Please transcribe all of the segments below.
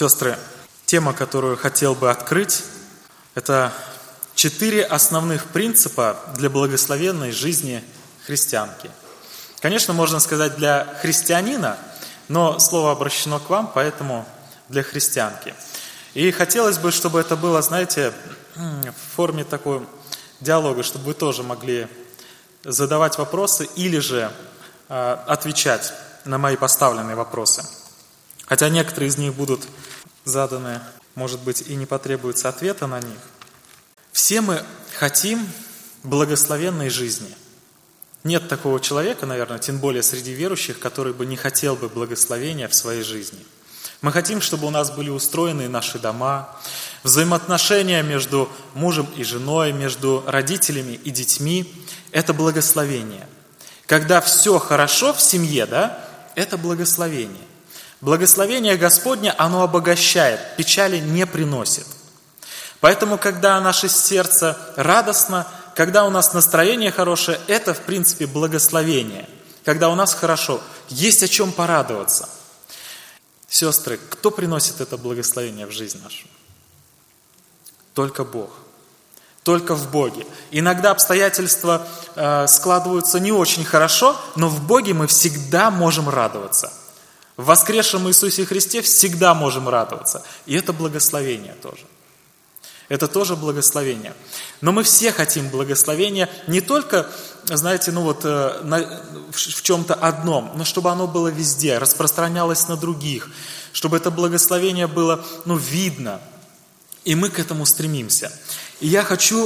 Сестры, тема, которую хотел бы открыть, это 4 основных принципа для благословенной жизни христианки. Конечно, можно сказать для христианина, но слово обращено к вам, поэтому для христианки. И хотелось бы, чтобы это было, знаете, в форме такого диалога, чтобы вы тоже могли задавать вопросы или же отвечать на мои поставленные вопросы. Хотя некоторые из них будут заданы, может быть, и не потребуется ответа на них. Все мы хотим благословенной жизни. Нет такого человека, наверное, тем более среди верующих, который бы не хотел бы благословения в своей жизни. Мы хотим, чтобы у нас были устроены наши дома, взаимоотношения между мужем и женой, между родителями и детьми. Это благословение. Когда все хорошо в семье, это благословение. Благословение Господне, оно обогащает, печали не приносит. Поэтому, когда наше сердце радостно, когда у нас настроение хорошее, это, в принципе, благословение. Когда у нас хорошо, есть о чем порадоваться. Сестры, кто приносит это благословение в жизнь нашу? Только Бог. Только в Боге. Иногда обстоятельства складываются не очень хорошо, но в Боге мы всегда можем радоваться. В воскресшем Иисусе Христе всегда можем радоваться. И это благословение тоже. Это тоже благословение. Но мы все хотим благословения не только, знаете, в чем-то одном, но чтобы оно было везде, распространялось на других, чтобы это благословение было, видно. И мы к этому стремимся. И я хочу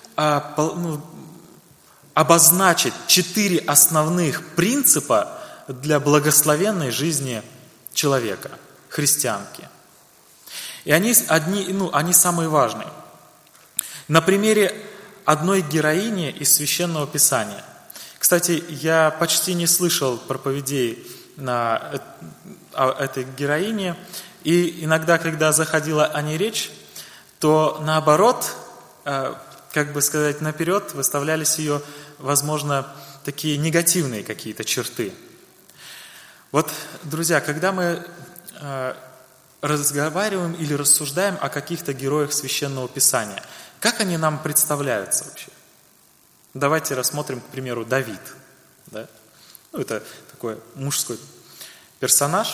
обозначить 4 основных принципа для благословенной жизни человека, христианки. И они самые важные. На примере одной героини из Священного Писания. Кстати, я почти не слышал проповедей о этой героине. И иногда, когда заходила о ней речь, то наоборот, наперед выставлялись ее, возможно, такие негативные какие-то черты. Вот, друзья, когда мы разговариваем или рассуждаем о каких-то героях Священного Писания, как они нам представляются вообще? Давайте рассмотрим, к примеру, Давид. Да? Это такой мужской персонаж.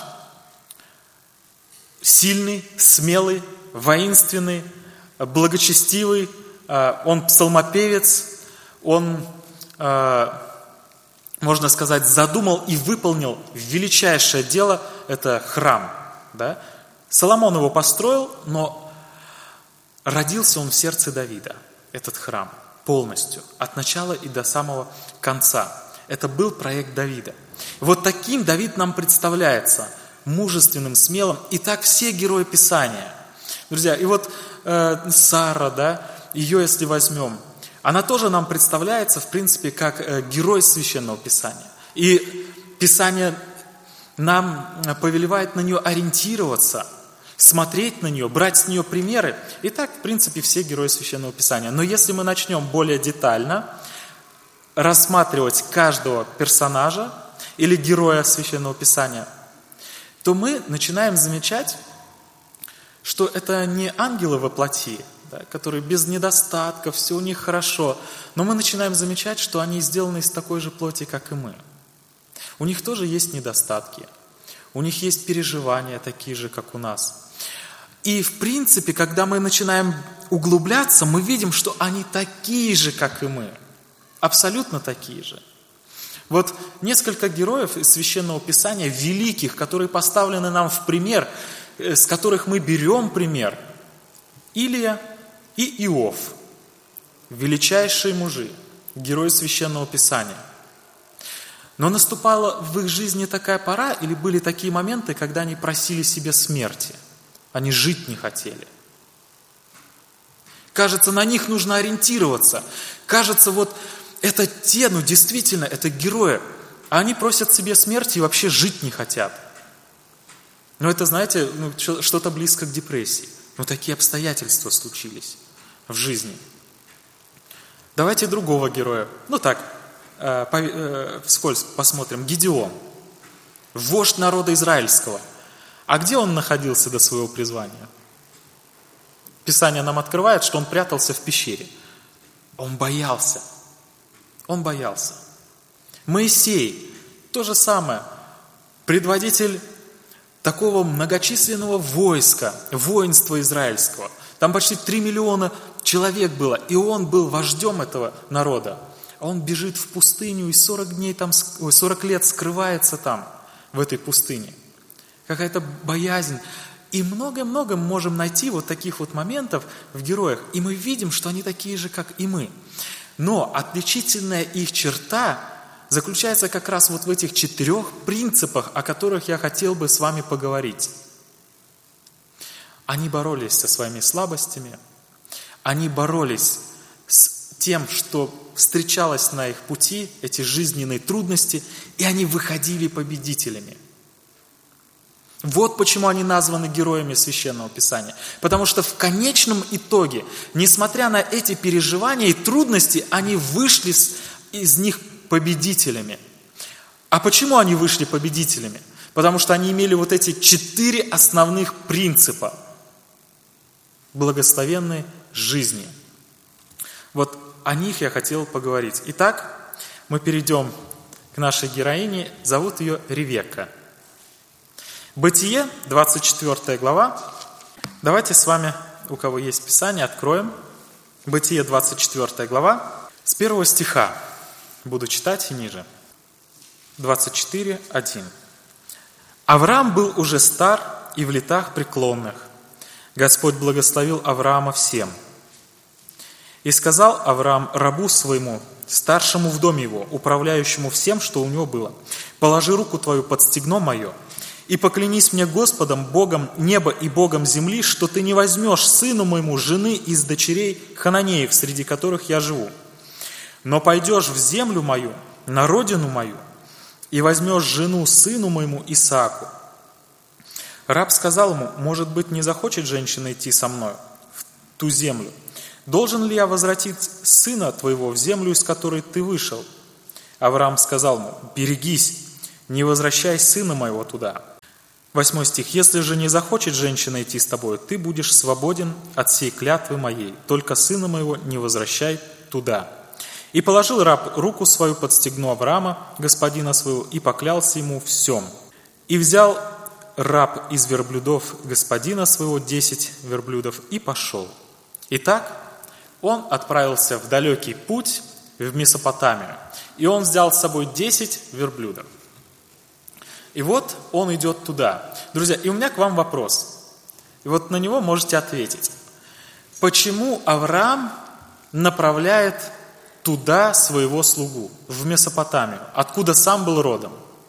Сильный, смелый, воинственный, благочестивый. Он псалмопевец. Он, можно сказать, задумал и выполнил величайшее дело – это храм. Да? Соломон его построил, но родился он в сердце Давида, этот храм, полностью, от начала и до самого конца. Это был проект Давида. Вот таким Давид нам представляется, мужественным, смелым. И так все герои Писания. Друзья, и вот Сара, ее если возьмем, она тоже нам представляется, в принципе, как герой Священного Писания. И Писание нам повелевает на нее ориентироваться, смотреть на нее, брать с нее примеры. И так, в принципе, все герои Священного Писания. Но если мы начнем более детально рассматривать каждого персонажа или героя Священного Писания, то мы начинаем замечать, что это не ангелы во плоти, которые без недостатков, все у них хорошо. Но мы начинаем замечать, что они сделаны из такой же плоти, как и мы. У них тоже есть недостатки. У них есть переживания такие же, как у нас. И, в принципе, когда мы начинаем углубляться, мы видим, что они такие же, как и мы. Абсолютно такие же. Вот несколько героев из Священного Писания, великих, которые поставлены нам в пример, с которых мы берем пример. Илия и Иов. Величайшие мужи, герои Священного Писания. Но наступала в их жизни такая пора, или были такие моменты, когда они просили себе смерти. Они жить не хотели. Кажется, на них нужно ориентироваться. Кажется, вот это те, действительно, это герои. А они просят себе смерти и вообще жить не хотят. Но это, знаете, что-то близко к депрессии. Но такие обстоятельства случились в жизни. Давайте другого героя. Вскользь посмотрим. Гедеон. Вождь народа израильского. А где он находился до своего призвания? Писание нам открывает, что он прятался в пещере. Он боялся. Он боялся. Моисей, то же самое, предводитель такого многочисленного войска, воинства израильского. Там почти 3 миллиона человек было, и он был вождем этого народа. А он бежит в пустыню и 40 лет скрывается там, в этой пустыне. Какая-то боязнь. И много-много мы можем найти вот таких вот моментов в героях, и мы видим, что они такие же, как и мы. Но отличительная их черта заключается как раз вот в этих 4 принципах, о которых я хотел бы с вами поговорить. Они боролись со своими слабостями, они боролись с тем, что встречалось на их пути, эти жизненные трудности, и они выходили победителями. Вот почему они названы героями Священного Писания. Потому что в конечном итоге, несмотря на эти переживания и трудности, они вышли из них победителями. А почему они вышли победителями? Потому что они имели вот эти 4 основных принципа благословенной жизни. Вот о них я хотел поговорить. Итак, мы перейдем к нашей героине. Зовут ее Ревекка. Бытие, 24 глава. Давайте с вами, у кого есть Писание, откроем. Бытие, 24 глава, с 1 стиха. Буду читать и ниже. 24:1. Авраам был уже стар и в летах преклонных. Господь благословил Авраама всем. И сказал Авраам рабу своему, старшему в доме его, управляющему всем, что у него было: «Положи руку твою под стегно мое, и поклянись мне Господом, Богом неба и Богом земли, что ты не возьмешь сыну моему жены из дочерей хананеев, среди которых я живу, но пойдешь в землю мою, на родину мою, и возьмешь жену сыну моему Исааку». Раб сказал ему: «Может быть, не захочет женщина идти со мной в ту землю? Должен ли я возвратить сына твоего в землю, из которой ты вышел?» Авраам сказал ему: «Берегись, не возвращай сына моего туда». 8 стих. «Если же не захочет женщина идти с тобой, ты будешь свободен от сей клятвы моей, только сына моего не возвращай туда». И положил раб руку свою под стегно Авраама, господина своего, и поклялся ему всем. И взял раб из верблюдов господина своего 10 верблюдов и пошел. Итак, он отправился в далекий путь в Месопотамию, и он взял с собой 10 верблюдов. И вот он идет туда. Друзья, и у меня к вам вопрос. И вот на него можете ответить. Почему Авраам направляет туда своего слугу, в Месопотамию, откуда сам был родом?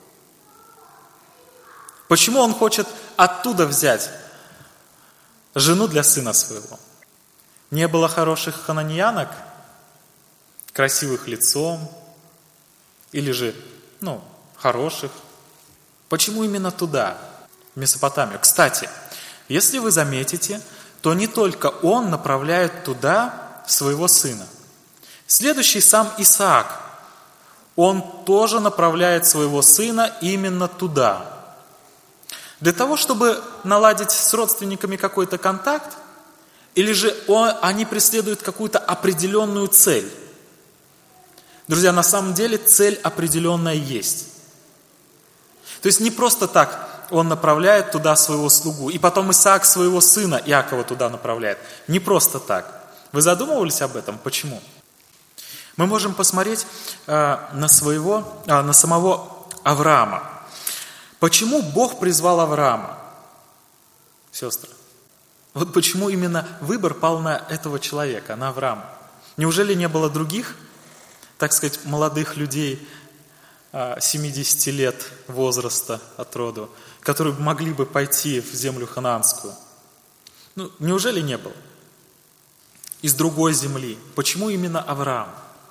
Почему он хочет оттуда взять жену для сына своего? Не было хороших хананеянок, красивых лицом, или же, хороших? Почему именно туда, в Месопотамию? Кстати, если вы заметите, то не только он направляет туда своего сына. Следующий сам Исаак, он тоже направляет своего сына именно туда. Для того, чтобы наладить с родственниками какой-то контакт, или же они преследуют какую-то определенную цель? Друзья, на самом деле цель определенная есть. То есть не просто так он направляет туда своего слугу, и потом Исаак своего сына Иакова туда направляет. Не просто так. Вы задумывались об этом? Почему? Мы можем посмотреть на самого Авраама. Почему Бог призвал Авраама? Сестры, вот почему именно выбор пал на этого человека, на Авраама? Неужели не было других, так сказать, молодых людей, 70 лет возраста от роду, которые могли бы пойти в землю ханаанскую? Неужели не было? Из другой земли. Почему именно Авраам?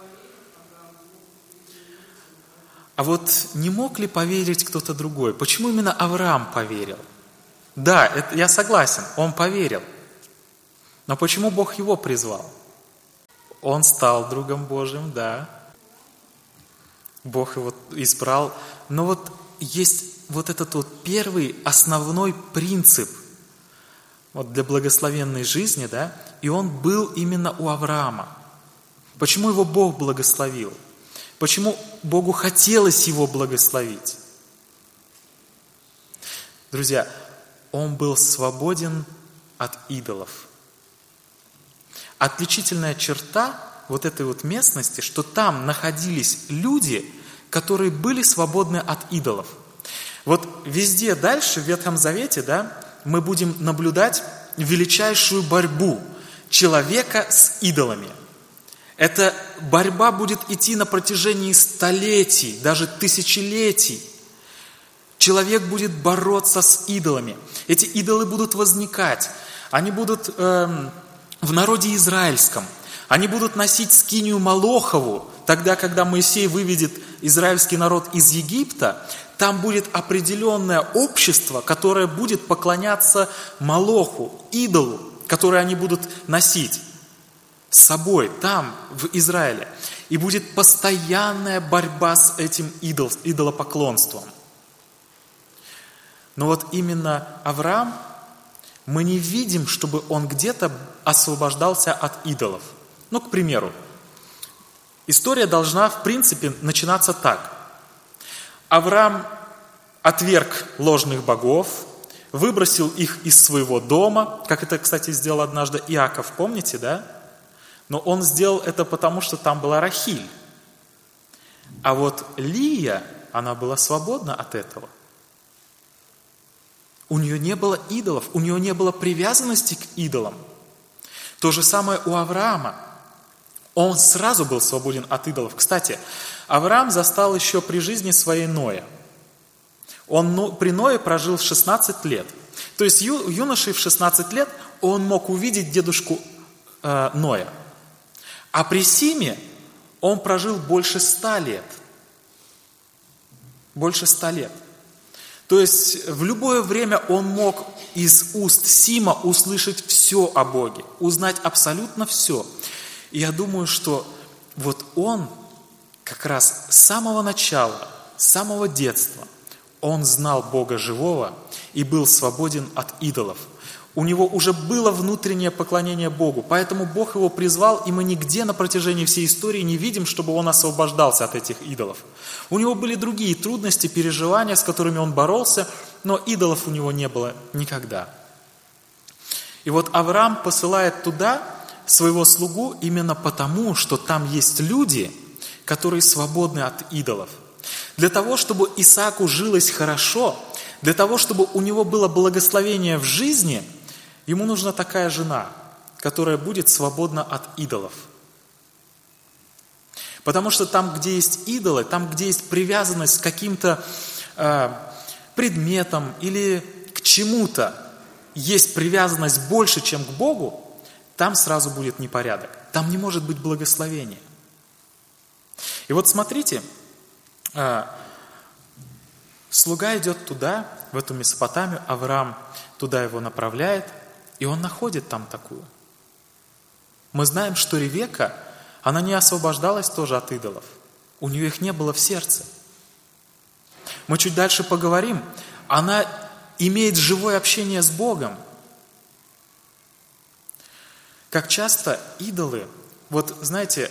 А вот не мог ли поверить кто-то другой? Почему именно Авраам поверил? Да, я согласен, он поверил. Но почему Бог его призвал? Он стал другом Божьим, да. Бог его избрал. Но вот есть вот этот вот первый основной принцип вот для благословенной жизни, да, и он был именно у Авраама. Почему его Бог благословил? Почему Богу хотелось его благословить? Друзья, он был свободен от идолов. Отличительная черта вот этой вот местности, что там находились люди, которые были свободны от идолов. Вот везде дальше, в Ветхом Завете, да, мы будем наблюдать величайшую борьбу человека с идолами. Эта борьба будет идти на протяжении столетий, даже тысячелетий. Человек будет бороться с идолами. Эти идолы будут возникать. Они будут в народе израильском. Они будут носить скинию Молохову. Тогда, когда Моисей выведет израильский народ из Египта, там будет определенное общество, которое будет поклоняться Молоху, идолу, который они будут носить с собой там, в Израиле. И будет постоянная борьба с этим идолопоклонством. Но вот именно Авраам, мы не видим, чтобы он где-то освобождался от идолов. Ну, к примеру, история должна, в принципе, начинаться так. Авраам отверг ложных богов, выбросил их из своего дома, как это, кстати, сделал однажды Иаков, помните, да? Но он сделал это потому, что там была Рахиль. А вот Лия, она была свободна от этого. У нее не было идолов, у нее не было привязанности к идолам. То же самое у Авраама. Он сразу был свободен от идолов. Кстати, Авраам застал еще при жизни своей Ноя. Он при Ное прожил 16 лет. То есть юношей в 16 лет он мог увидеть дедушку Ноя. А при Симе он прожил больше 100 лет. Больше 100 лет. То есть в любое время он мог из уст Сима услышать все о Боге, узнать абсолютно все. И я думаю, что вот он как раз с самого начала, с самого детства, он знал Бога живого и был свободен от идолов. У него уже было внутреннее поклонение Богу, поэтому Бог его призвал, и мы нигде на протяжении всей истории не видим, чтобы он освобождался от этих идолов. У него были другие трудности, переживания, с которыми он боролся, но идолов у него не было никогда. И вот Авраам посылает туда своего слугу именно потому, что там есть люди, которые свободны от идолов. Для того, чтобы Исааку жилось хорошо, для того, чтобы у него было благословение в жизни, ему нужна такая жена, которая будет свободна от идолов. Потому что там, где есть идолы, там, где есть привязанность к каким-то предметам или к чему-то, есть привязанность больше, чем к Богу, там сразу будет непорядок. Там не может быть благословения. И вот смотрите, слуга идет туда, в эту Месопотамию, Авраам туда его направляет, и он находит там такую. Мы знаем, что Ревекка, она не освобождалась тоже от идолов. У нее их не было в сердце. Мы чуть дальше поговорим. Она имеет живое общение с Богом. Как часто идолы, вот знаете,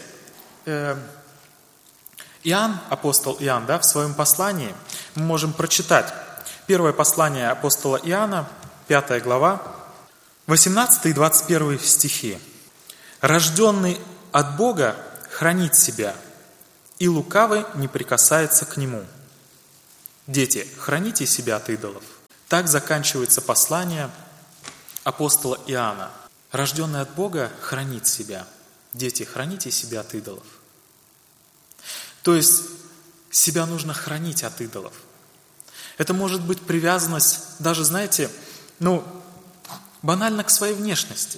Иоанн, апостол Иоанн, да, в своем послании, мы можем прочитать первое послание апостола Иоанна, 5 глава, 18 и 21 стихи. «Рожденный от Бога хранит себя, и лукавый не прикасается к нему. Дети, храните себя от идолов». Так заканчивается послание апостола Иоанна. Рожденный от Бога хранит себя. Дети, храните себя от идолов. То есть себя нужно хранить от идолов. Это может быть привязанность даже, знаете, банально к своей внешности.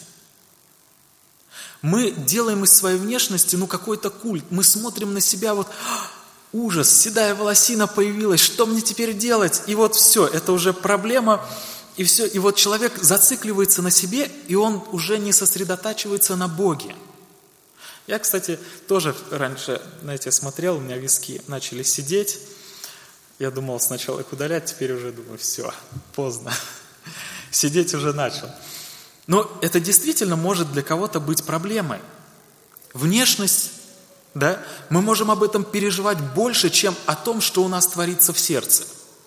Мы делаем из своей внешности, какой-то культ. Мы смотрим на себя, ужас, седая волосина появилась, что мне теперь делать? И вот все, это уже проблема. И все, и вот человек зацикливается на себе, и он уже не сосредотачивается на Боге. Я, кстати, тоже раньше, смотрел, у меня виски начали сидеть. Я думал сначала их удалять, теперь уже думаю, все, поздно. Сидеть уже начал. Но это действительно может для кого-то быть проблемой. Внешность, да, мы можем об этом переживать больше, чем о том, что у нас творится в сердце.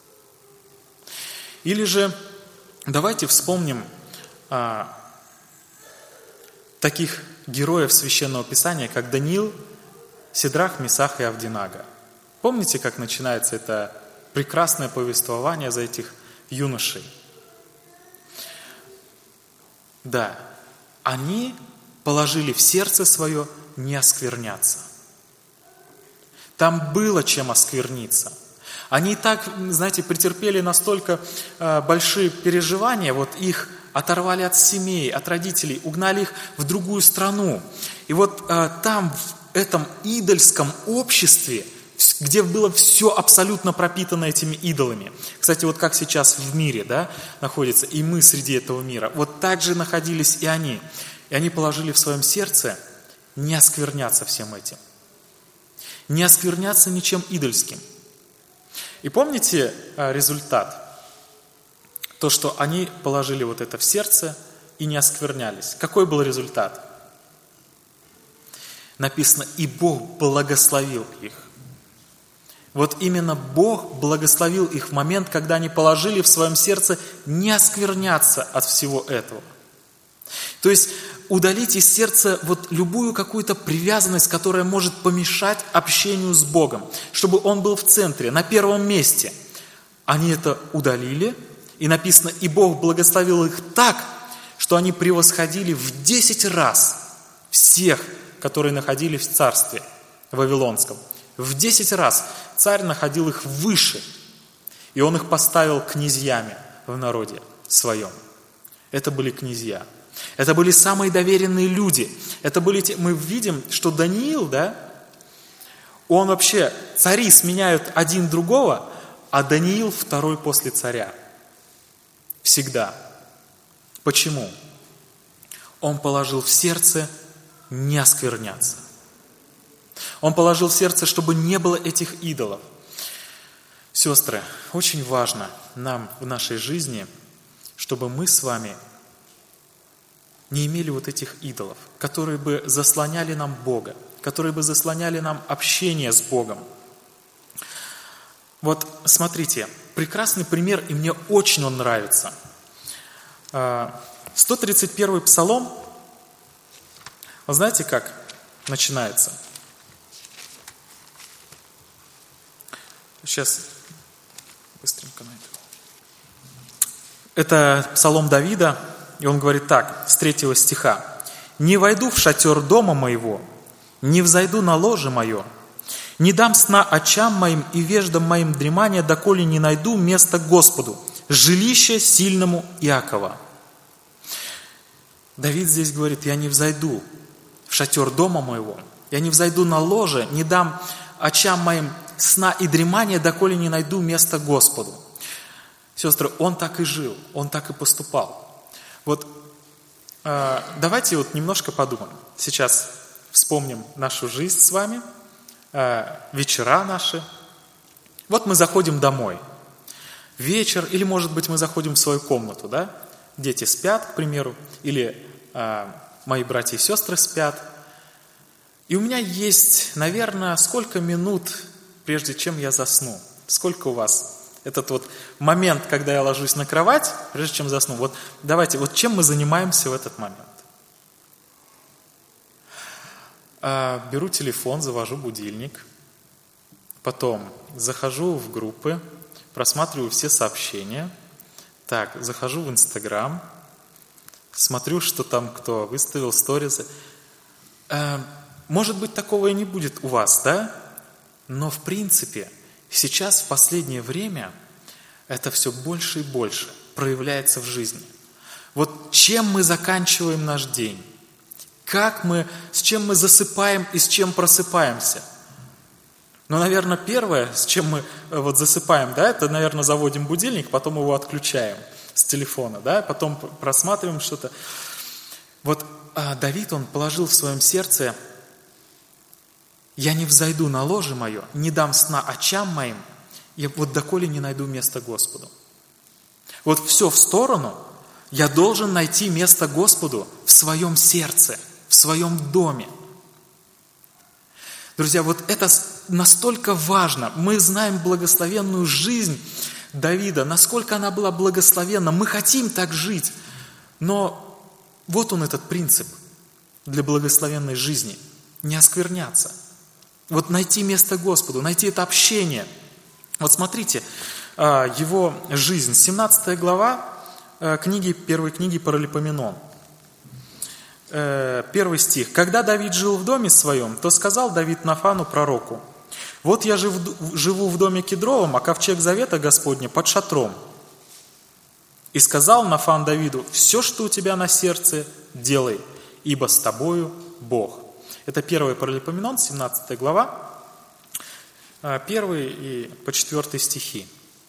Или же давайте вспомним таких героев Священного Писания, как Даниил, Сидрах, Месах и Авдинага. Помните, как начинается это прекрасное повествование за этих юношей? Да, они положили в сердце свое не оскверняться. Там было чем оскверниться. Они так, знаете, претерпели настолько большие переживания, вот их оторвали от семей, от родителей, угнали их в другую страну. И вот там, в этом идольском обществе, где было все абсолютно пропитано этими идолами. Кстати, вот как сейчас в мире, да, находится, и мы среди этого мира, вот так же находились и они. И они положили в своем сердце не оскверняться всем этим. Не оскверняться ничем идольским. И помните результат? То, что они положили вот это в сердце и не осквернялись. Какой был результат? Написано, и Бог благословил их. Вот именно Бог благословил их в момент, когда они положили в своем сердце не оскверняться от всего этого. То есть удалить из сердца вот любую какую-то привязанность, которая может помешать общению с Богом, чтобы Он был в центре, на первом месте. Они это удалили, и написано, и Бог благословил их так, что они превосходили в 10 раз всех, которые находились в царстве Вавилонском. В 10 раз царь находил их выше, и он их поставил князьями в народе своем. Это были князья. Это были самые доверенные люди. Это были мы видим, что Даниил, да, он вообще, цари сменяют один другого, а Даниил второй после царя. Всегда. Почему? Он положил в сердце не оскверняться. Он положил в сердце, чтобы не было этих идолов. Сестры, очень важно нам в нашей жизни, чтобы мы с вами не имели вот этих идолов, которые бы заслоняли нам Бога, которые бы заслоняли нам общение с Богом. Вот смотрите, прекрасный пример, и мне очень он нравится. 131-й псалом, вы знаете, как начинается? Сейчас быстренько найду. Это псалом Давида, и он говорит так, с 3 стиха. «Не войду в шатер дома моего, не взойду на ложе мое, не дам сна очам моим и веждам моим дремания, доколе не найду место Господу, жилище сильному Иакова». Давид здесь говорит, я не взойду в шатер дома моего, я не взойду на ложе, не дам очам моим сна и дремания, доколе не найду место Господу. Сестры, он так и жил, он так и поступал. Вот давайте вот немножко подумаем. Сейчас вспомним нашу жизнь с вами, вечера наши. Вот мы заходим домой. Вечер, или, может быть, мы заходим в свою комнату, да? Дети спят, к примеру, или мои братья и сестры спят. И у меня есть, наверное, сколько минут, прежде чем я засну? Сколько у вас? Этот вот момент, когда я ложусь на кровать, прежде чем засну. Вот давайте, вот чем мы занимаемся в этот момент? Беру телефон, завожу будильник, потом захожу в группы, просматриваю все сообщения, так, захожу в Инстаграм, смотрю, что там кто выставил сторизы. Может быть, такого и не будет у вас, да? Но в принципе, сейчас в последнее время это все больше и больше проявляется в жизни. Вот чем мы заканчиваем наш день? С чем мы засыпаем и с чем просыпаемся? Ну, наверное, первое, с чем мы вот засыпаем, да, это, наверное, заводим будильник, потом его отключаем с телефона, да, потом просматриваем что-то. Вот Давид, он положил в своем сердце: «Я не взойду на ложе мое, не дам сна очам моим, я вот доколе не найду место Господу. Вот все в сторону, я должен найти место Господу в своем сердце, в своем доме. Друзья, вот это настолько важно. Мы знаем благословенную жизнь Давида, насколько она была благословенна. Мы хотим так жить, но вот он этот принцип для благословенной жизни. Не оскверняться. Вот найти место Господу, найти это общение. Вот смотрите, его жизнь. 17 глава первой книги Паралипоменон. 1 стих. «Когда Давид жил в доме своем, то сказал Давид Нафану пророку: вот я живу в доме кедровом, а ковчег завета Господня под шатром. И сказал Нафан Давиду: все, что у тебя на сердце, делай, ибо с тобою Бог». Это 1 Паралипоменон, 17 глава, 1 и по 4 стихи.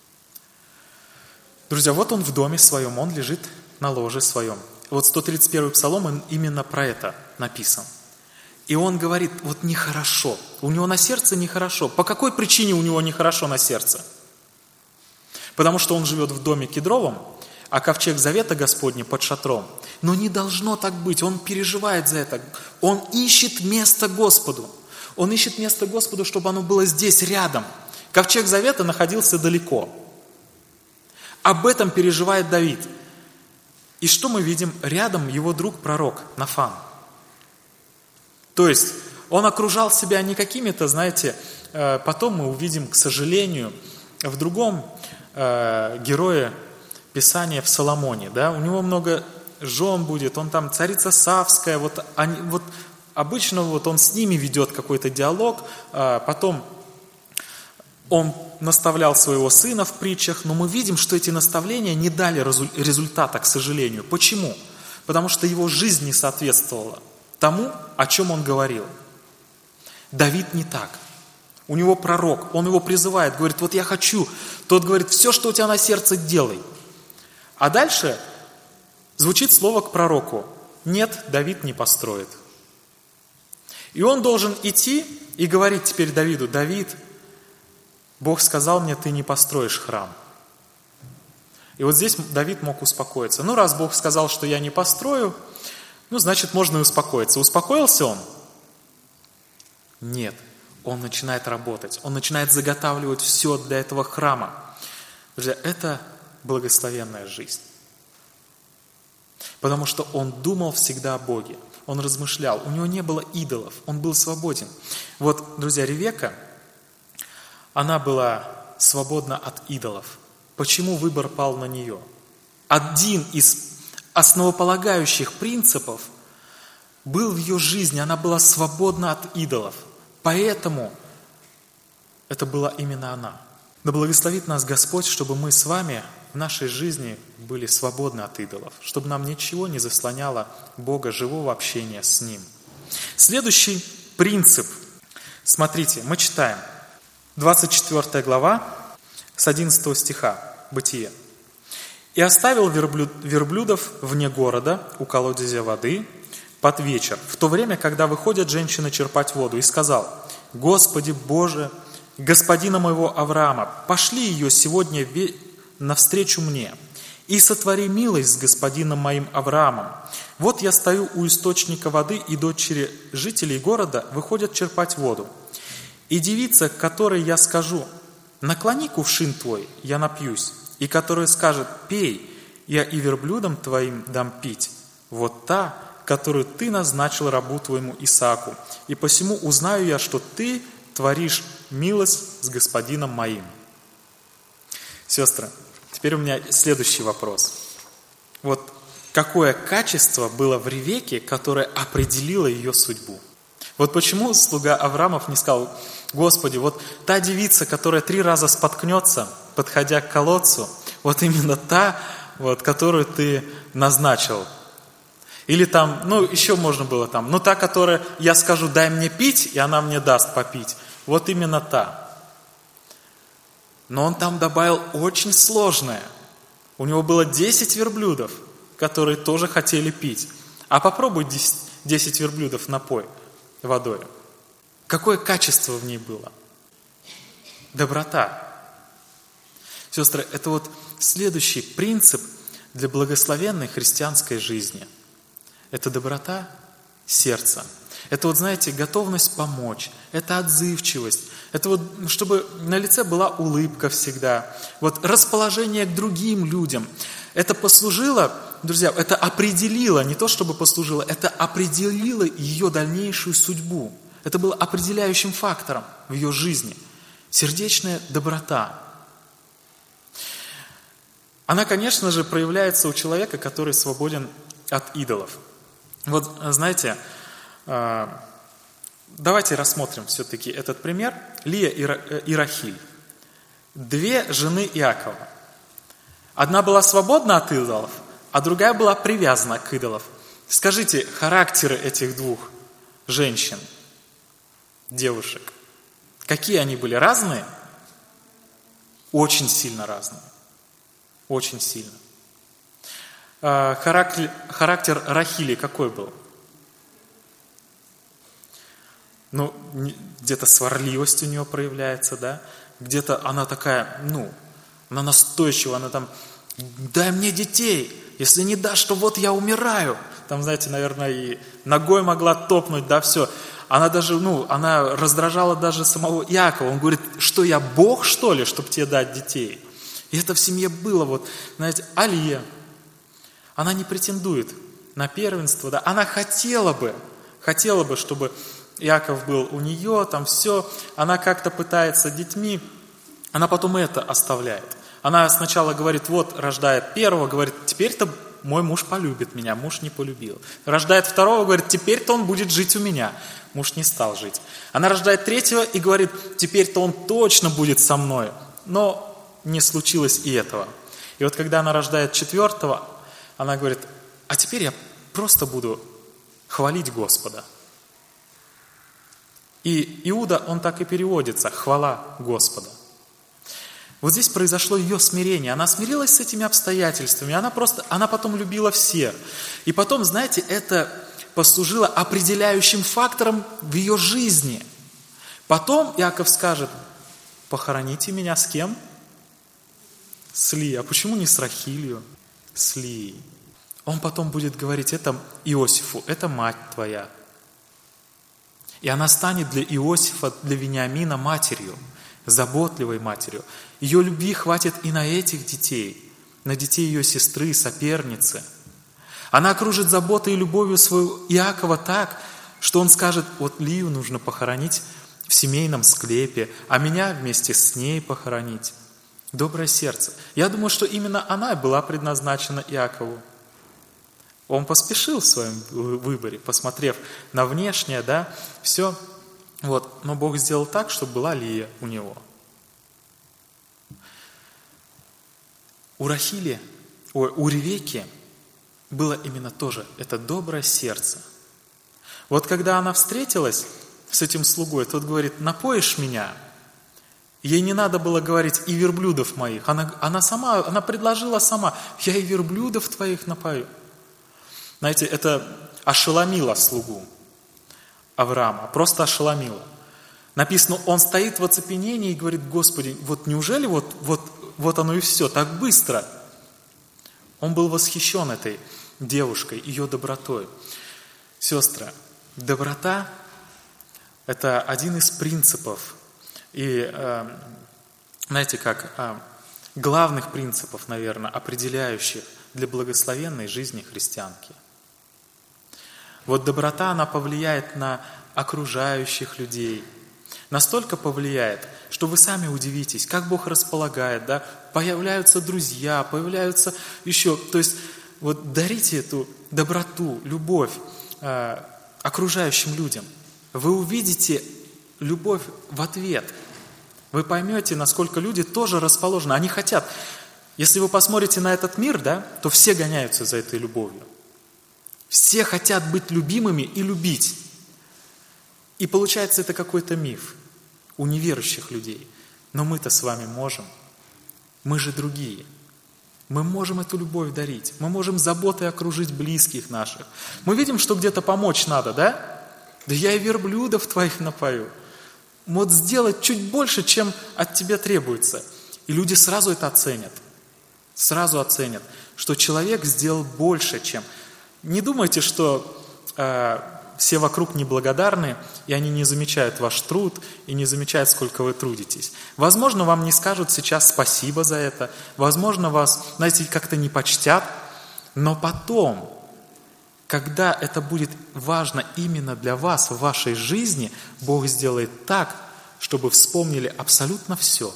Друзья, вот он в доме своем, он лежит на ложе своем. Вот 131 псалом, он именно про это написан. И он говорит, вот нехорошо, у него на сердце нехорошо. По какой причине у него нехорошо на сердце? Потому что он живет в доме кедровом, а ковчег завета Господня под шатром. Но не должно так быть, он переживает за это. Он ищет место Господу. Он ищет место Господу, чтобы оно было здесь, рядом. Ковчег завета находился далеко. Об этом переживает Давид. И что мы видим? Рядом его друг-пророк Нафан. То есть он окружал себя не какими-то, знаете, потом мы увидим, к сожалению, в другом герое Писания в Соломоне. Да? У него много жен будет, он там царица Савская, вот обычно вот он с ними ведет какой-то диалог, потом он наставлял своего сына в притчах, но мы видим, что эти наставления не дали результата, к сожалению. Почему? Потому что его жизнь не соответствовала тому, о чем он говорил. Давид не так. У него пророк, он его призывает, говорит, вот я хочу. Тот говорит, все, что у тебя на сердце, делай. А дальше звучит слово к пророку. Нет, Давид не построит. И он должен идти и говорить теперь Давиду: Давид, Бог сказал мне, ты не построишь храм. И вот здесь Давид мог успокоиться. Ну, раз Бог сказал, что я не построю, значит, можно и успокоиться. Успокоился он? Нет. Он начинает работать. Он начинает заготавливать все для этого храма. Друзья, это благословенная жизнь. Потому что он думал всегда о Боге. Он размышлял. У него не было идолов. Он был свободен. Вот, друзья, Ревекка, она была свободна от идолов. Почему выбор пал на нее? Один из основополагающих принципов был в ее жизни. Она была свободна от идолов. Поэтому это была именно она. Да благословит нас Господь, чтобы мы с вами в нашей жизни были свободны от идолов, чтобы нам ничего не заслоняло Бога, живого общения с Ним. Следующий принцип. Смотрите, мы читаем 24 глава с 11 стиха Бытие. «И оставил верблюдов вне города у колодезя воды под вечер, в то время, когда выходят женщины черпать воду, и сказал: Господи Боже, господина моего Авраама, пошли ее сегодня навстречу мне, и сотвори милость с господином моим Авраамом. Вот я стою у источника воды, и дочери жителей города выходят черпать воду. И девица, которой я скажу: наклони кувшин твой, я напьюсь, и которая скажет: пей, я и верблюдам твоим дам пить, вот та, которую ты назначил рабу твоему Исааку, и посему узнаю я, что ты творишь милость с господином моим». Сестры, теперь у меня следующий вопрос. Вот какое качество было в Ревекке, которое определило ее судьбу? Вот почему слуга Авраамов не сказал: Господи, вот та девица, которая 3 раза споткнется, подходя к колодцу, вот именно та, вот, которую ты назначил. Или там, еще можно было там, та, которая, я скажу, дай мне пить, и она мне даст попить. Вот именно та. Но он там добавил очень сложное. У него было 10 верблюдов, которые тоже хотели пить. А попробуй 10 верблюдов напой водой. Какое качество в ней было? Доброта. Сестры, это вот следующий принцип для благословенной христианской жизни. Это доброта сердца. Это вот, знаете, готовность помочь, это отзывчивость, это вот, чтобы на лице была улыбка всегда, вот расположение к другим людям. Это послужило, друзья, это определило, не то чтобы послужило, это определило ее дальнейшую судьбу. Это было определяющим фактором в ее жизни. Сердечная доброта. Она, конечно же, проявляется у человека, который свободен от идолов. Вот, знаете, давайте рассмотрим все-таки этот пример. Лия и Рахиль. Две жены Иакова. Одна была свободна от идолов, а другая была привязана к идолам. Скажите, характеры этих двух женщин, девушек, какие они были? Разные? Очень сильно разные. Очень сильно. Характер Рахили какой был? Ну, где-то сварливость у нее проявляется, да? Где-то она такая, она настойчива, она там, дай мне детей, если не дашь, то вот я умираю. Там, знаете, наверное, и ногой могла топнуть, да, все. Она даже, она раздражала даже самого Иакова. Он говорит, что я Бог, что ли, чтобы тебе дать детей? И это в семье было, вот, знаете, Лия, она не претендует на первенство, да, она хотела бы, чтобы Иаков был у нее, там все, она как-то пытается детьми, она потом это оставляет. Она сначала говорит, вот, рождает первого, говорит, теперь-то мой муж полюбит меня, муж не полюбил. Рождает второго, говорит, теперь-то он будет жить у меня, муж не стал жить. Она рождает третьего и говорит, теперь-то он точно будет со мной, но не случилось и этого. И вот когда она рождает четвертого, она говорит, а теперь я просто буду хвалить Господа. И Иуда, он так и переводится, хвала Господа. Вот здесь произошло ее смирение. Она смирилась с этими обстоятельствами, она потом любила всех. И потом, знаете, это послужило определяющим фактором в ее жизни. Потом Иаков скажет, похороните меня с кем? С Лией. А почему не с Рахилью? С Лией. Он потом будет говорить, это Иосифу, это мать твоя. И она станет для Иосифа, для Вениамина матерью, заботливой матерью. Ее любви хватит и на этих детей, на детей ее сестры, соперницы. Она окружит заботой и любовью своего Иакова так, что он скажет, вот Лию нужно похоронить в семейном склепе, а меня вместе с ней похоронить. Доброе сердце. Я думаю, что именно она была предназначена Иакову. Он поспешил в своем выборе, посмотрев на внешнее, да, все. Вот. Но Бог сделал так, чтобы была Лия у него. У Ревекки было именно тоже это доброе сердце. Вот когда она встретилась с этим слугой, тот говорит, напоишь меня? Ей не надо было говорить и верблюдов моих. Она предложила сама, я и верблюдов твоих напою. Знаете, это ошеломило слугу Авраама, просто ошеломило. Написано, он стоит в оцепенении и говорит, Господи, вот неужели вот оно и все, так быстро? Он был восхищен этой девушкой, ее добротой. Сестры, доброта – это один из принципов, и, знаете как, главных принципов, наверное, определяющих для благословенной жизни христианки. Вот доброта, она повлияет на окружающих людей. Настолько повлияет, что вы сами удивитесь, как Бог располагает, да? Появляются друзья, появляются еще. То есть вот дарите эту доброту, любовь окружающим людям. Вы увидите любовь в ответ. Вы поймете, насколько люди тоже расположены. Они хотят. Если вы посмотрите на этот мир, да, то все гоняются за этой любовью. Все хотят быть любимыми и любить. И получается, это какой-то миф у неверующих людей. Но мы-то с вами можем. Мы же другие. Мы можем эту любовь дарить. Мы можем заботой окружить близких наших. Мы видим, что где-то помочь надо, да? Да я и верблюдов твоих напою. Вот сделать чуть больше, чем от тебя требуется. И люди сразу это оценят. Сразу оценят, что человек сделал больше, чем... Не думайте, что все вокруг неблагодарны, и они не замечают ваш труд, и не замечают, сколько вы трудитесь. Возможно, вам не скажут сейчас спасибо за это, возможно, вас, знаете, как-то не почтят, но потом, когда это будет важно именно для вас в вашей жизни, Бог сделает так, чтобы вспомнили абсолютно все.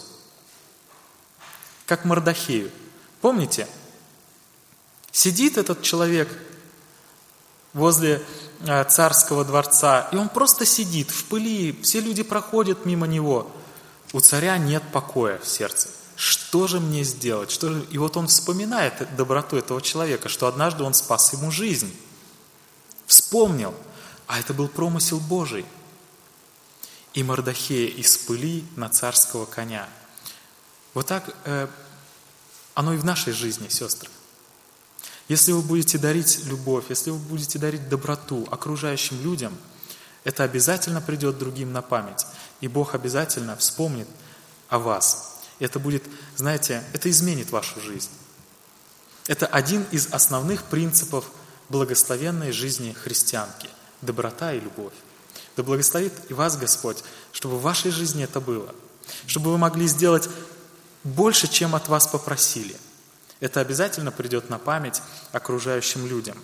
Как Мордохею. Помните? Сидит этот человек возле царского дворца, и он просто сидит в пыли, все люди проходят мимо него. У царя нет покоя в сердце. Что же мне сделать? И вот он вспоминает доброту этого человека, что однажды он спас ему жизнь. Вспомнил, а это был промысел Божий. И Мордохея из пыли на царского коня. Вот так оно и в нашей жизни, сестры. Если вы будете дарить любовь, если вы будете дарить доброту окружающим людям, это обязательно придет другим на память. И Бог обязательно вспомнит о вас. Это будет, знаете, это изменит вашу жизнь. Это один из основных принципов благословенной жизни христианки. Доброта и любовь. Да благословит и вас Господь, чтобы в вашей жизни это было. Чтобы вы могли сделать больше, чем от вас попросили. Это обязательно придет на память окружающим людям.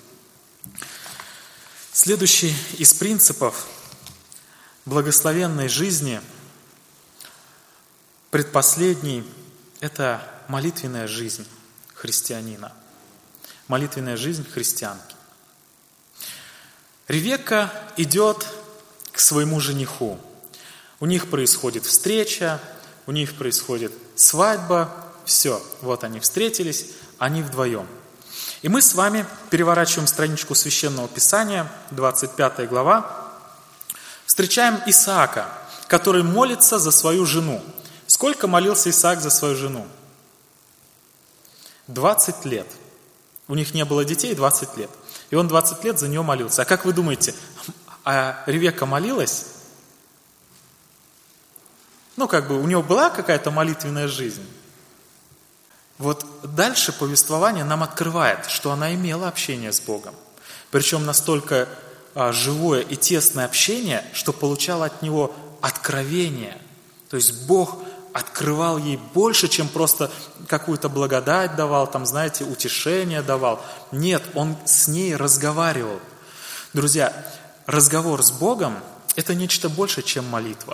Следующий из принципов благословенной жизни, предпоследний, это молитвенная жизнь христианина. Молитвенная жизнь христианки. Ревекка идет к своему жениху. У них происходит встреча, у них происходит свадьба. Все, вот они встретились, они вдвоем. И мы с вами переворачиваем страничку Священного Писания, 25 глава. Встречаем Исаака, который молится за свою жену. Сколько молился Исаак за свою жену? 20 лет. У них не было детей 20 лет. И он 20 лет за нее молился. А как вы думаете, а Ревекка молилась? У нее была какая-то молитвенная жизнь. Вот дальше повествование нам открывает, что она имела общение с Богом. Причем настолько живое и тесное общение, что получала от Него откровение. То есть Бог открывал ей больше, чем просто какую-то благодать давал, утешение давал. Нет, Он с ней разговаривал. Друзья, разговор с Богом – это нечто больше, чем молитва.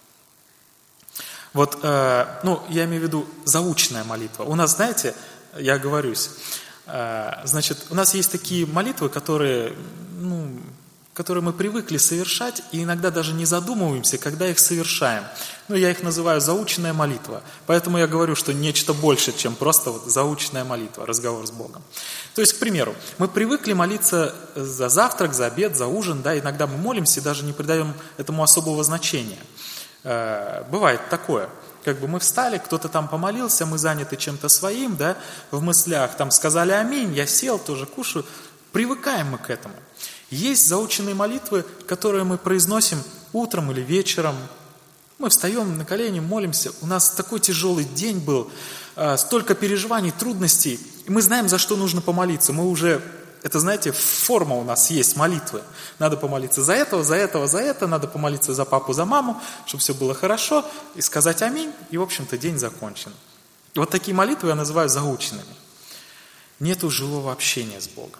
Я имею в виду заученная молитва. У нас, знаете, я оговорюсь, у нас есть такие молитвы, которые мы привыкли совершать, и иногда даже не задумываемся, когда их совершаем. Я их называю заученная молитва. Поэтому я говорю, что нечто больше, чем просто заученная молитва, разговор с Богом. То есть, к примеру, мы привыкли молиться за завтрак, за обед, за ужин, иногда мы молимся и даже не придаем этому особого значения. Бывает такое, мы встали, кто-то там помолился, мы заняты чем-то своим, в мыслях, сказали аминь, я сел, тоже кушаю. Привыкаем мы к этому. Есть заученные молитвы, которые мы произносим утром или вечером. Мы встаем на колени, молимся. У нас такой тяжелый день был, столько переживаний, трудностей. И мы знаем, за что нужно помолиться. Мы уже, форма у нас есть молитвы. Надо помолиться за этого, за этого, за это. Надо помолиться за папу, за маму, чтобы все было хорошо. И сказать аминь. И, в общем-то, день закончен. И вот такие молитвы я называю заученными. Нету живого общения с Богом.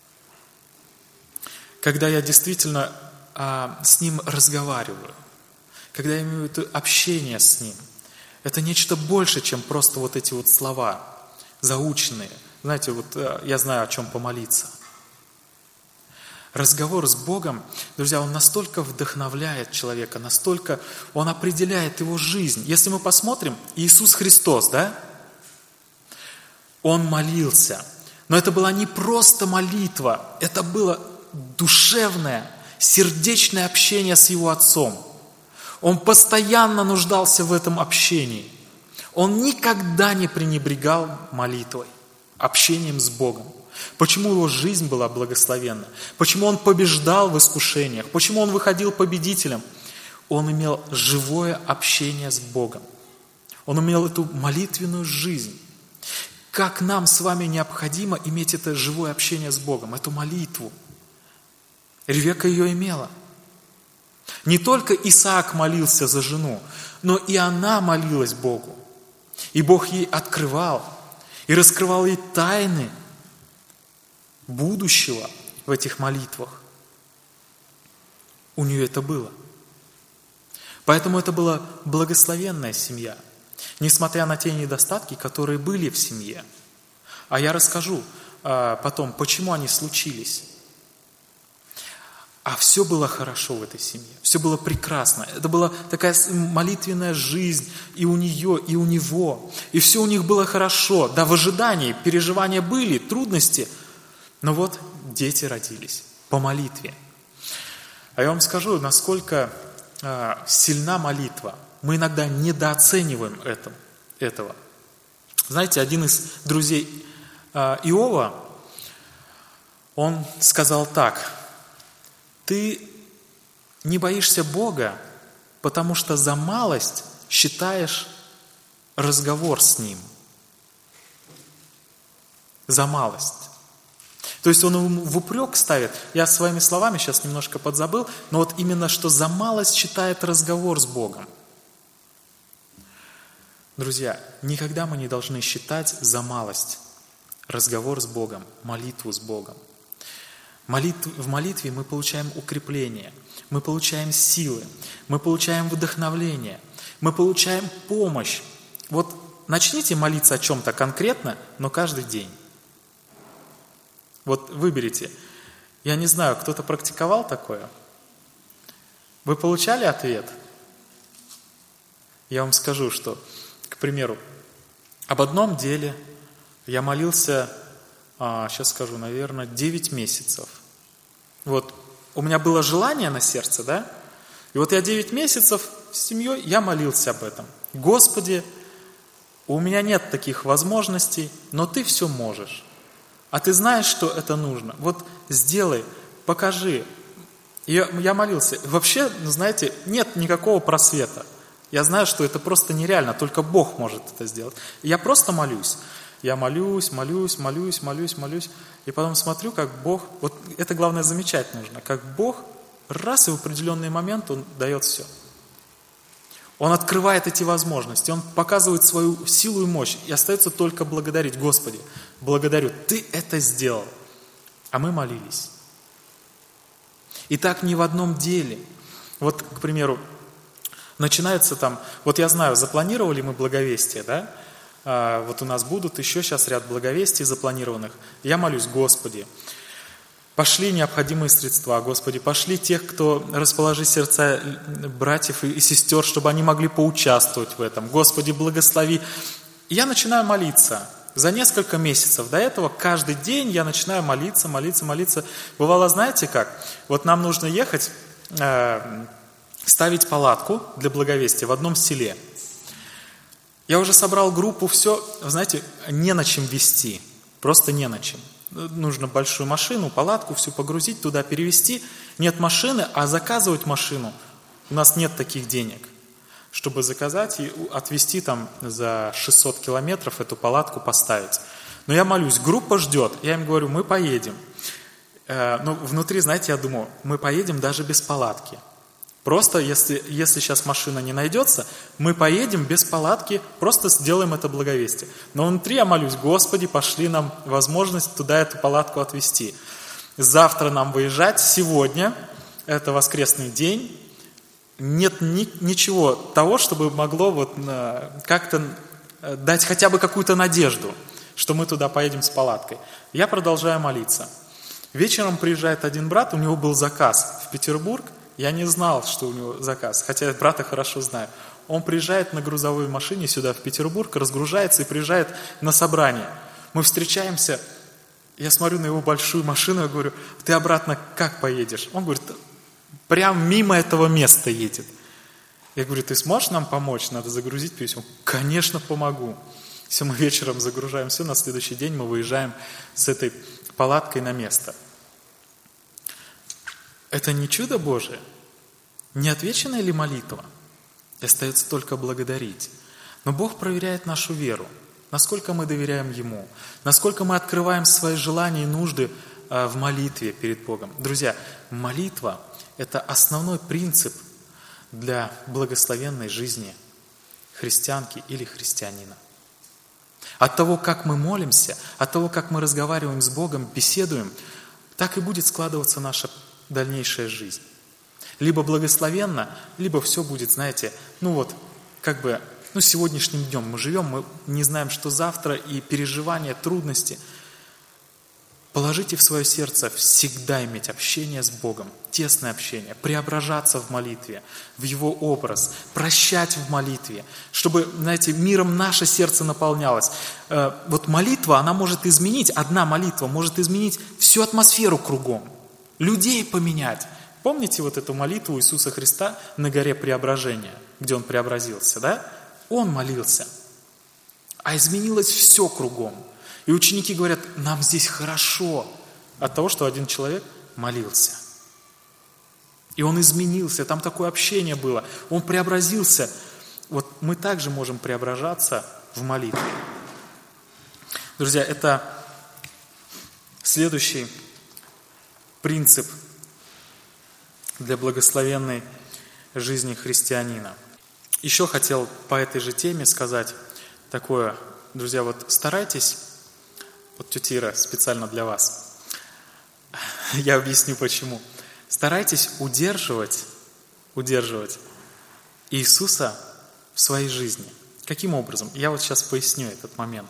Когда я действительно с Ним разговариваю, когда я имею это общение с Ним, это нечто больше, чем просто эти слова, заученные. Знаете, я знаю, о чем помолиться. Разговор с Богом, друзья, он настолько вдохновляет человека, настолько он определяет его жизнь. Если мы посмотрим, Иисус Христос, Он молился. Но это была не просто молитва, это было душевное, сердечное общение с Его Отцом. Он постоянно нуждался в этом общении. Он никогда не пренебрегал молитвой, общением с Богом. Почему его жизнь была благословенна? Почему он побеждал в искушениях? Почему он выходил победителем? Он имел живое общение с Богом. Он имел эту молитвенную жизнь. Как нам с вами необходимо иметь это живое общение с Богом, эту молитву. Ревекка ее имела. Не только Исаак молился за жену, но и она молилась Богу. И Бог ей открывал и раскрывал ей тайны будущего в этих молитвах. У нее это было. Поэтому это была благословенная семья, несмотря на те недостатки, которые были в семье. А я расскажу потом, почему они случились. А все было хорошо в этой семье, все было прекрасно. Это была такая молитвенная жизнь и у нее, и у него. И все у них было хорошо. Да, в ожидании, переживания были, трудности. Но вот дети родились по молитве. А я вам скажу, насколько сильна молитва. Мы иногда недооцениваем этого. Знаете, один из друзей Иова, он сказал так: ты не боишься Бога, потому что за малость считаешь разговор с Ним. За малость. То есть он ему в упрек ставит, я своими словами сейчас немножко подзабыл, но вот именно что за малость считает разговор с Богом. Друзья, никогда мы не должны считать за малость разговор с Богом, молитву с Богом. В молитве мы получаем укрепление, мы получаем силы, мы получаем вдохновление, мы получаем помощь. Вот начните молиться о чем-то конкретно, но каждый день. Вот выберите. Я не знаю, кто-то практиковал такое? Вы получали ответ? Я вам скажу, что, к примеру, об одном деле я молился, сейчас скажу, наверное, 9 месяцев. Вот у меня было желание на сердце, да? И вот я 9 месяцев с семьей, я молился об этом. Господи, у меня нет таких возможностей, но Ты все можешь. А Ты знаешь, что это нужно. Вот сделай, покажи. Я молился. Вообще, знаете, нет никакого просвета. Я знаю, что это просто нереально, только Бог может это сделать. Я просто молюсь. Я молюсь. И потом смотрю, как Бог, вот это главное замечать нужно, как Бог раз и в определенный момент Он дает все. Он открывает эти возможности, Он показывает свою силу и мощь. И остается только благодарить. Господи, благодарю, Ты это сделал. А мы молились. И так не в одном деле. Вот, к примеру, начинается там, вот я знаю, запланировали мы благовестие, да? Вот у нас будут еще сейчас ряд благовестий запланированных. Я молюсь: Господи, пошли необходимые средства, Господи, пошли тех, кто расположи сердца братьев и сестер, чтобы они могли поучаствовать в этом. Господи, благослови. И я начинаю молиться. За несколько месяцев до этого каждый день я начинаю молиться. Бывало, знаете как? Вот нам нужно ехать, ставить палатку для благовестия в одном селе. Я уже собрал группу, все, знаете, не на чем везти, просто не на чем. Нужно большую машину, палатку, всю погрузить, туда перевезти. Нет машины, а заказывать машину у нас нет таких денег, чтобы заказать и отвезти там за 600 километров эту палатку поставить. Но я молюсь, группа ждет, я им говорю: мы поедем. Но внутри, знаете, я думаю, мы поедем даже без палатки. Просто если сейчас машина не найдется, мы поедем без палатки, просто сделаем это благовестие. Но внутри я молюсь: Господи, пошли нам возможность туда эту палатку отвезти. Завтра нам выезжать, сегодня, это воскресный день, нет ничего того, чтобы могло вот как-то дать хотя бы какую-то надежду, что мы туда поедем с палаткой. Я продолжаю молиться. Вечером приезжает один брат, у него был заказ в Петербург. Я не знал, что у него заказ, хотя брата хорошо знаю. Он приезжает на грузовой машине сюда, в Петербург, разгружается и приезжает на собрание. Мы встречаемся, я смотрю на его большую машину, я говорю: ты обратно как поедешь? Он говорит: прям мимо этого места едет. Я говорю: ты сможешь нам помочь? Надо загрузить письмо. Конечно, помогу. Все, мы вечером загружаем все, на следующий день мы выезжаем с этой палаткой на место. Это не чудо Божие? Не отвеченная ли молитва? И остается только благодарить. Но Бог проверяет нашу веру, насколько мы доверяем Ему, насколько мы открываем свои желания и нужды в молитве перед Богом. Друзья, молитва – это основной принцип для благословенной жизни христианки или христианина. От того, как мы молимся, от того, как мы разговариваем с Богом, беседуем, так и будет складываться наша дальнейшая жизнь. Либо благословенно, либо все будет, знаете, сегодняшним днем мы живем, мы не знаем, что завтра, и переживания, трудности. Положите в свое сердце всегда иметь общение с Богом, тесное общение, преображаться в молитве, в Его образ, прощать в молитве, чтобы, знаете, миром наше сердце наполнялось. Вот молитва, она может изменить, одна молитва может изменить всю атмосферу кругом, людей поменять. Помните вот эту молитву Иисуса Христа на горе Преображения, где Он преобразился, да? Он молился, а изменилось все кругом. И ученики говорят, нам здесь хорошо от того, что один человек молился. И он изменился, там такое общение было, он преобразился. Вот мы также можем преображаться в молитве. Друзья, это следующий принцип для благословенной жизни христианина. Еще хотел по этой же теме сказать такое, друзья, вот старайтесь, вот тетя Ира, специально для вас, я объясню почему. Старайтесь удерживать Иисуса в своей жизни. Каким образом? Я вот сейчас поясню этот момент.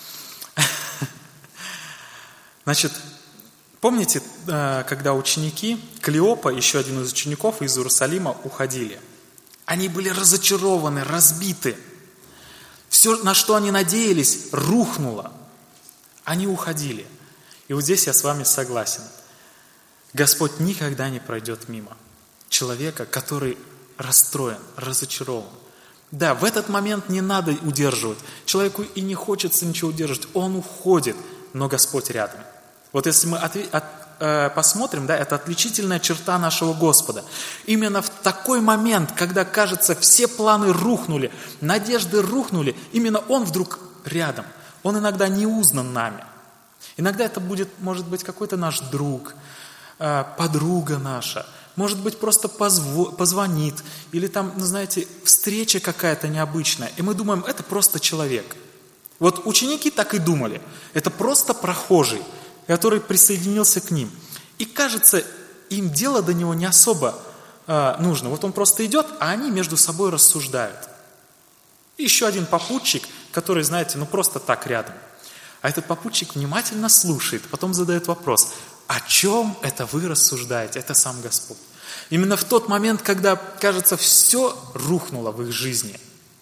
Значит, помните, когда ученики, Клеопа, еще один из учеников из Иерусалима, уходили? Они были разочарованы, разбиты. Все, на что они надеялись, рухнуло. Они уходили. И вот здесь я с вами согласен. Господь никогда не пройдет мимо человека, который расстроен, разочарован. Да, в этот момент не надо удерживать. Человеку и не хочется ничего удерживать. Он уходит, но Господь рядом. Вот если мы посмотрим, да, это отличительная черта нашего Господа. Именно в такой момент, когда, кажется, все планы рухнули, надежды рухнули, именно Он вдруг рядом. Он иногда не узнан нами. Иногда это может быть какой-то наш друг, подруга наша, может быть, просто позвонит, или там, знаете, встреча какая-то необычная, и мы думаем, это просто человек. Вот ученики так и думали, это просто прохожий, который присоединился к ним. И кажется, им дело до него не особо нужно. Вот он просто идет, а они между собой рассуждают. И еще один попутчик, который, знаете, просто так рядом. А этот попутчик внимательно слушает, потом задает вопрос, о чем это вы рассуждаете? Это сам Господь. Именно в тот момент, когда, кажется, все рухнуло в их жизни.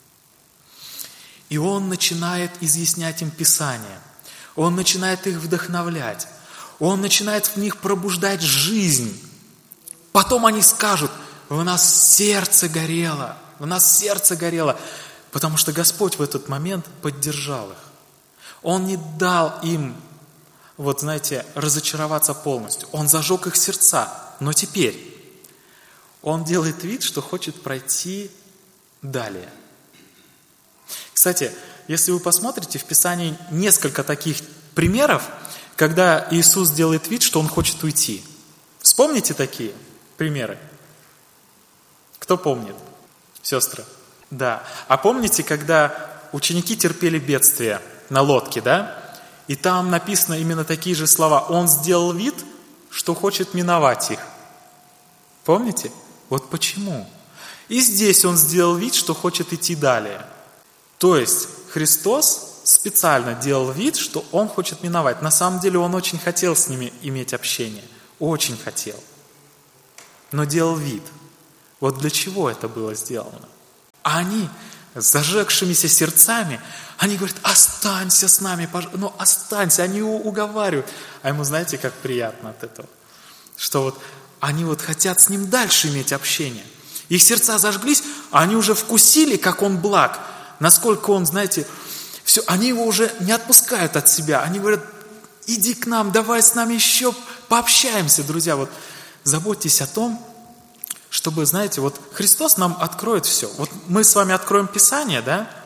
И Он начинает изъяснять им Писание. Он начинает их вдохновлять. Он начинает в них пробуждать жизнь. Потом они скажут, в нас сердце горело, потому что Господь в этот момент поддержал их. Он не дал им, разочароваться полностью. Он зажег их сердца. Но теперь Он делает вид, что хочет пройти далее. Кстати, если вы посмотрите в Писании несколько таких примеров, когда Иисус делает вид, что Он хочет уйти. Вспомните такие примеры? Кто помнит? Сестры? Да. А помните, когда ученики терпели бедствие на лодке, да? И там написано именно такие же слова. Он сделал вид, что хочет миновать их. Помните? Вот почему. И здесь Он сделал вид, что хочет идти далее. То есть Христос специально делал вид, что Он хочет миновать. На самом деле Он очень хотел с ними иметь общение. Очень хотел. Но делал вид. Вот для чего это было сделано? А они с зажегшимися сердцами, они говорят, останься с нами, останься. Они его уговаривают. А ему, знаете, как приятно от этого? Что они хотят с ним дальше иметь общение. Их сердца зажглись, а они уже вкусили, как он благ. Насколько он, знаете, все, они его уже не отпускают от себя. Они говорят, иди к нам, давай с нами еще пообщаемся, друзья. Заботьтесь о том, чтобы, знаете, Христос нам откроет все. Мы с вами откроем Писание, да?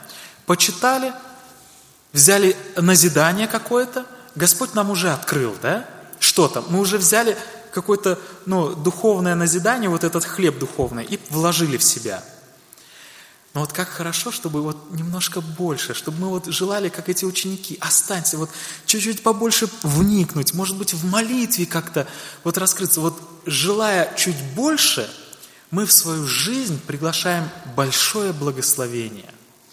почитали, взяли назидание какое-то, Господь нам уже открыл, да? Что-то. Мы уже взяли какое-то, духовное назидание, вот этот хлеб духовный, и вложили в себя. Но вот как хорошо, чтобы вот немножко больше, чтобы мы вот желали, как эти ученики, останься, вот чуть-чуть побольше вникнуть, может быть, в молитве как-то вот раскрыться. Вот желая чуть больше, мы в свою жизнь приглашаем большое благословение.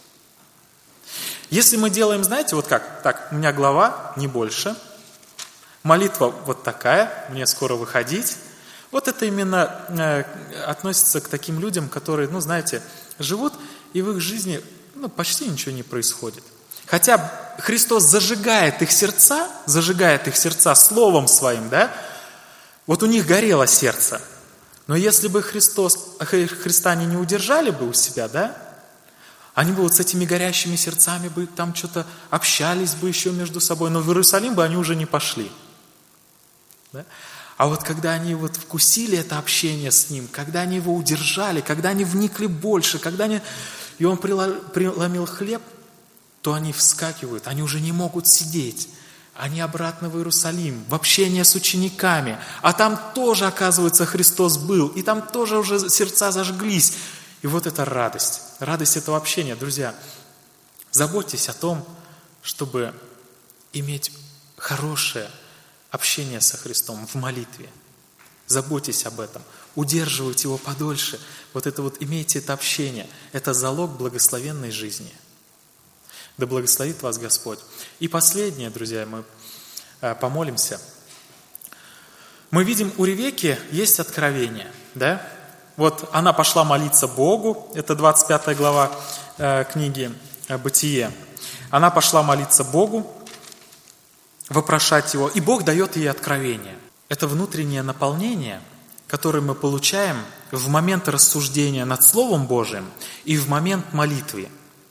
Если мы делаем, знаете, вот как, так, у меня глава, не больше, молитва вот такая, мне скоро выходить, вот это именно относится к таким людям, которые, живут, и в их жизни почти ничего не происходит. Хотя Христос зажигает их сердца Словом Своим, да? Вот у них горело сердце. Но если бы Христа они не удержали бы у себя, да? Они бы вот с этими горящими сердцами бы там что-то общались бы еще между собой, но в Иерусалим бы они уже не пошли. Да? А вот когда они вот вкусили это общение с Ним, когда они Его удержали, когда они вникли больше, и Он преломил хлеб, то они вскакивают, они уже не могут сидеть. Они обратно в Иерусалим, в общение с учениками. А там тоже, оказывается, Христос был, и там тоже уже сердца зажглись. И вот это радость этого общения. Друзья, заботьтесь о том, чтобы иметь хорошее общение со Христом в молитве. Заботьтесь об этом. Удерживайте его подольше. Имейте это общение. Это залог благословенной жизни. Да благословит вас Господь. И последнее, друзья, мы помолимся. Мы видим, у Ревекки есть откровение. Да? Вот она пошла молиться Богу. Это 25 глава книги «Бытие». Она пошла молиться Богу, вопрошать Его, и Бог дает ей откровение. Это внутреннее наполнение, которое мы получаем в момент рассуждения над Словом Божиим и в момент молитвы.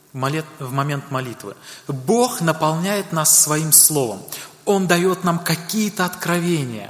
Бог наполняет нас Своим Словом. Он дает нам какие-то откровения.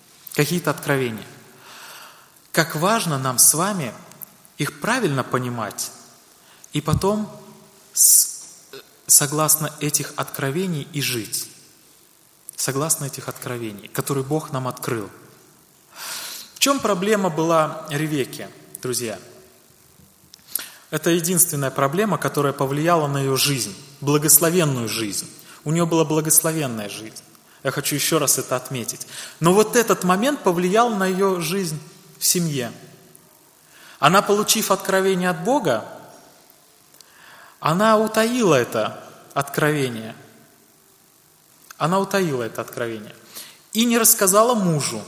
Как важно нам с вами их правильно понимать и потом согласно этих откровений и жить. Согласно этих откровений, которые Бог нам открыл. В чем проблема была Ревекки, друзья? Это единственная проблема, которая повлияла на ее жизнь, благословенную жизнь. У нее была благословенная жизнь. Я хочу еще раз это отметить. Но вот этот момент повлиял на ее жизнь в семье. Она, получив откровение от Бога, она утаила это откровение. И не рассказала мужу.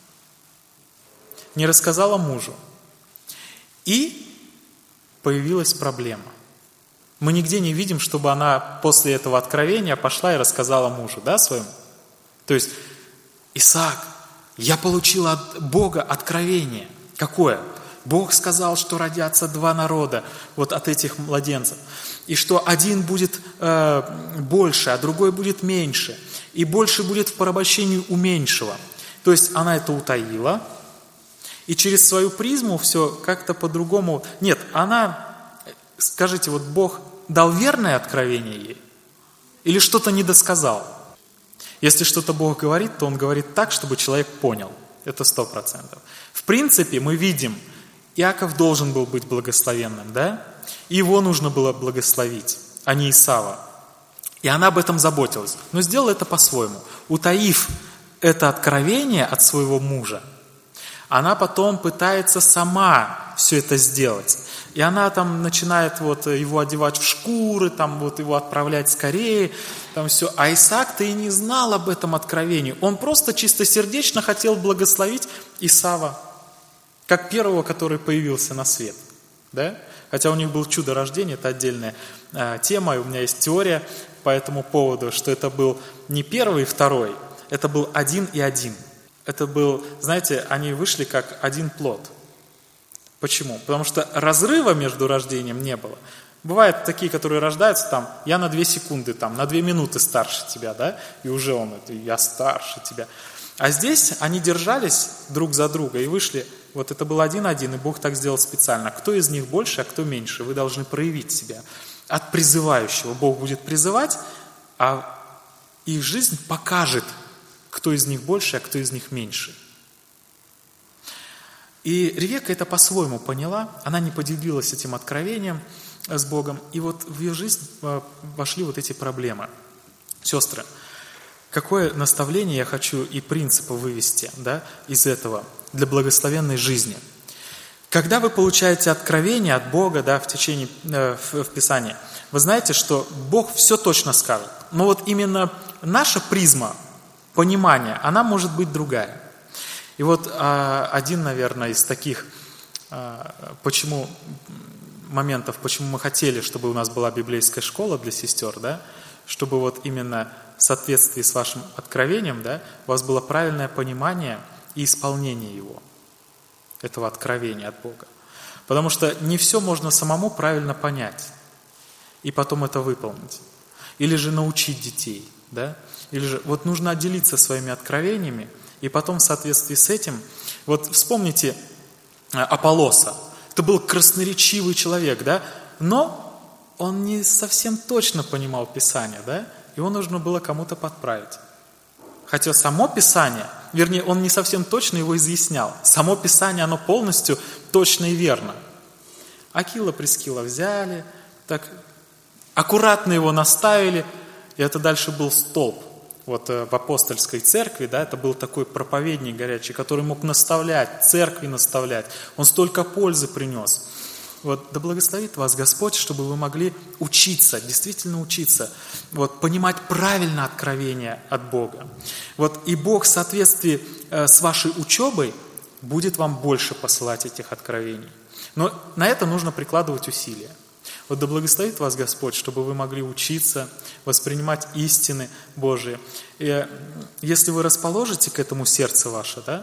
И появилась проблема. Мы нигде не видим, чтобы она после этого откровения пошла и рассказала мужу, да, своему. То есть, Исаак, я получил от Бога откровение. Какое? Бог сказал, что родятся два народа вот от этих младенцев. И что один будет больше, а другой будет меньше. И больше будет в порабощении у меньшего. То есть она это утаила. И через свою призму все как-то по-другому. Нет, скажите, вот Бог дал верное откровение ей? Или что-то недосказал? Если что-то Бог говорит, то Он говорит так, чтобы человек понял. Это 100%. В принципе, мы видим, Иаков должен был быть благословенным, да? И его нужно было благословить, а не Исава. И она об этом заботилась. Но сделала это по-своему. Утаив это откровение от своего мужа, она потом пытается сама все это сделать. И она там начинает его одевать в шкуры, его отправлять скорее, все. А Исаак-то и не знал об этом откровении. Он просто чистосердечно хотел благословить Исава, как первого, который появился на свет. Да? Хотя у них был чудо рождения, это отдельная тема, и у меня есть теория по этому поводу, что это был не первый и второй, это был один и один. Это был, знаете, они вышли как один плод. Почему? Потому что разрыва между рождением не было. Бывают такие, которые рождаются я на 2 секунды, на 2 минуты старше тебя, да, и уже я старше тебя. А здесь они держались друг за друга и вышли, это был один-один, и Бог так сделал специально. Кто из них больше, а кто меньше? Вы должны проявить себя. от призывающего. Бог будет призывать, а их жизнь покажет, кто из них больше, а кто из них меньше. И Ревекка это по-своему поняла, она не поделилась этим откровением с Богом, и вот в ее жизнь вошли вот эти проблемы. Сестры, какое наставление я хочу и принципы вывести, да, из этого для благословенной жизни? Когда вы получаете откровение от Бога, да, в Писании, вы знаете, что Бог все точно скажет. Но вот именно наша призма понимания, она может быть другая. И вот один, наверное, из таких моментов, почему мы хотели, чтобы у нас была библейская школа для сестер, да, чтобы вот именно в соответствии с вашим откровением, да, у вас было правильное понимание и исполнение его, этого откровения от Бога. Потому что не все можно самому правильно понять и потом это выполнить. Или же научить детей, да? Или же вот нужно отделиться своими откровениями, и потом в соответствии с этим, вот вспомните Аполлоса. Это был красноречивый человек, да? Но он не совсем точно понимал Писание, да? Его нужно было кому-то подправить. Хотя само Писание, вернее, он не совсем точно его изъяснял. Само Писание, оно полностью точно и верно. Акила, Прискила взяли, так аккуратно его наставили, и это дальше был столб. Вот в апостольской церкви, да, это был такой проповедник горячий, который мог наставлять, церкви наставлять. Он столько пользы принес. Вот, да благословит вас Господь, чтобы вы могли учиться, действительно учиться, вот, понимать правильно откровение от Бога. Вот, и Бог в соответствии с вашей учебой будет вам больше посылать этих откровений. Но на это нужно прикладывать усилия. Вот да благословит вас Господь, чтобы вы могли учиться, воспринимать истины Божии. И если вы расположите к этому сердце ваше, да,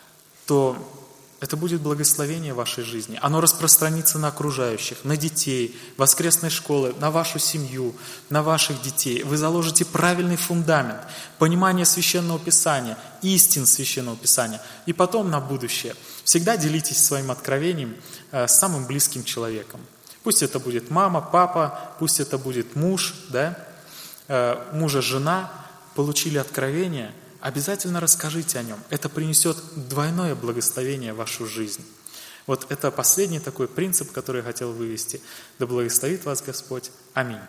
то это будет благословение вашей жизни. Оно распространится на окружающих, на детей, воскресной школы, на вашу семью, на ваших детей. Вы заложите правильный фундамент, понимание Священного Писания, истин Священного Писания. И потом на будущее. Всегда делитесь своим откровением с самым близким человеком. Пусть это будет мама, папа, пусть это будет муж, да? Мужа, жена, получили откровение, обязательно расскажите о нем. Это принесет двойное благословение в вашу жизнь. Вот это последний такой принцип, который я хотел вывести. Да благословит вас Господь. Аминь.